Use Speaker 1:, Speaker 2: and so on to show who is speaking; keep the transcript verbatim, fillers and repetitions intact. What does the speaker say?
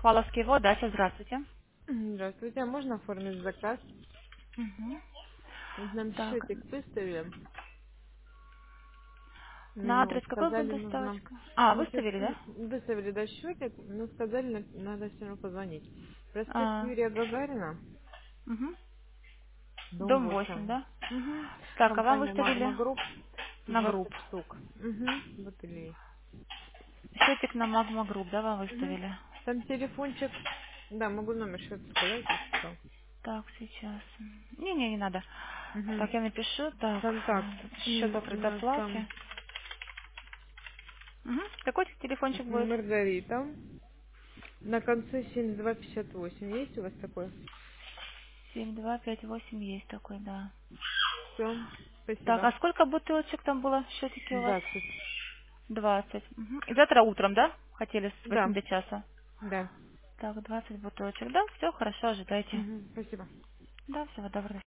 Speaker 1: Хваловский вод, Дача, здравствуйте.
Speaker 2: Здравствуйте, а можно оформить заказ?
Speaker 1: Мгм.
Speaker 2: Нам
Speaker 1: Так,
Speaker 2: счетик выставили.
Speaker 1: на
Speaker 2: Ну,
Speaker 1: адрес какой будет
Speaker 2: сказали, нужно...
Speaker 1: доставочка? А,
Speaker 2: Ну, сейчас
Speaker 1: выставили, да?
Speaker 2: выставили, да, счетик, но сказали, на- надо все равно позвонить. Проспект
Speaker 1: А,
Speaker 2: Юрия Гагарина,
Speaker 1: мгм.
Speaker 2: дом
Speaker 1: Дом восемь,
Speaker 2: восемь.
Speaker 1: да?
Speaker 2: Угу.
Speaker 1: Так, а вам
Speaker 2: Компания
Speaker 1: выставили
Speaker 2: Магма Групп,
Speaker 1: на групп.
Speaker 2: двадцать штук. Угу. Бутылей.
Speaker 1: Счетик на Магма Групп, да, вам
Speaker 2: Угу.
Speaker 1: выставили?
Speaker 2: Там телефончик. Да, могу номер счета сказать, если что.
Speaker 1: Так, сейчас. Не-не, не надо.
Speaker 2: Угу.
Speaker 1: Так, я напишу. Так,
Speaker 2: Контакт.
Speaker 1: счет по
Speaker 2: М, У нас там
Speaker 1: предоплате. Угу. Какой телефончик будет?
Speaker 2: Маргарита. На конце семьдесят два пятьдесят восемь. Есть у вас такой?
Speaker 1: семь два пять восемь есть такой, да.
Speaker 2: Все.
Speaker 1: Так,
Speaker 2: Спасибо.
Speaker 1: а сколько бутылочек там было в счетике у вас?
Speaker 2: двадцать.
Speaker 1: Двадцать. Мгм. И завтра утром, да? Хотели с
Speaker 2: Да.
Speaker 1: восьми до часа.
Speaker 2: Да.
Speaker 1: Так, двадцать бутылочек. Да, все хорошо, ожидайте.
Speaker 2: Мгм. Спасибо.
Speaker 1: Да, всего доброго.